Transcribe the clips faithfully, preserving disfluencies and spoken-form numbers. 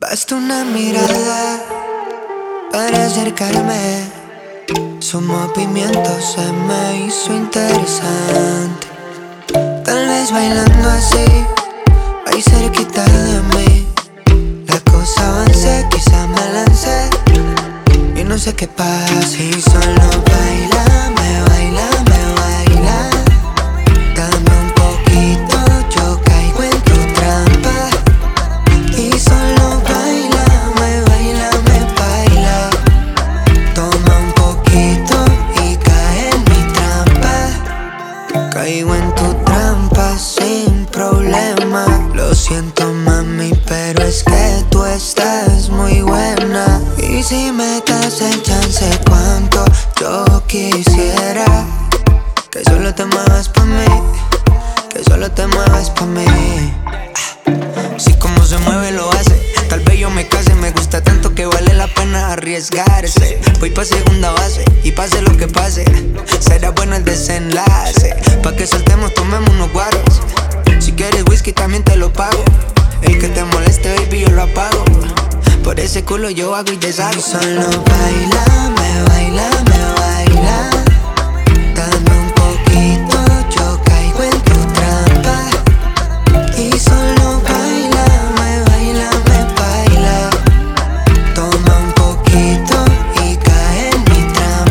Basta una mirada para acercarme. Su movimiento se me hizo interesante. Tal vez bailando así, ahí cerquita de mí, la cosa avance, quizá me lance y no sé qué pasa. Y solo bailame, bailame, baila. Dame un poquito, yo caigo en tu trampa. Y solo bailame, bailame, baila. Toma un poquito y cae en mi trampa. Caigo en tu trampa sin problema. Lo siento, mami, pero es que tú estás muy buena. Y si me das el chance, cuánto yo quisiera que solo te muevas pa' mí, que solo te muevas pa' mí. Si como se mueve lo hace, tal vez yo me case. Me gusta tanto que vale la pena arriesgarse. Voy pa' segunda base y pase lo que pase, será bueno el desenlace. Pa' que soltemos, tomemos unos guaros. Si quieres whisky también te lo pago. El que te moleste, baby, yo lo apago. Por ese culo yo hago y deshago. Y solo bailame, bailame, baila. Dame un poquito, yo caigo en tu trampa. Y solo bailame, bailame, baila. Toma un poquito y cae en mi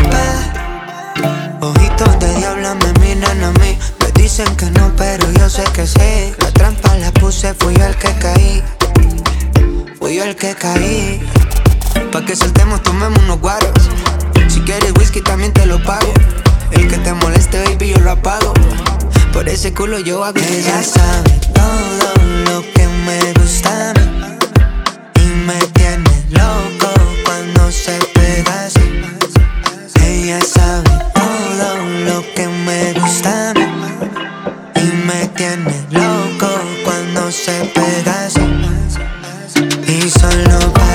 trampa. Ojitos de diabla me miran a mí. Me dicen que no, pero yo sé que sí. La trampa la puse, fui yo el que caí. Fui yo el que caí. Pa' que soltemos, tomemos unos guaros. Si quieres whisky también te lo pago. El que te moleste, baby, yo lo apago. Por ese culo yo hago. Ella sabe todo lo que me gusta a mí y me tiene loco cuando se pega así. Ella sabe todo lo que me gusta a mí y me tiene loco cuando se pega así. Y solo para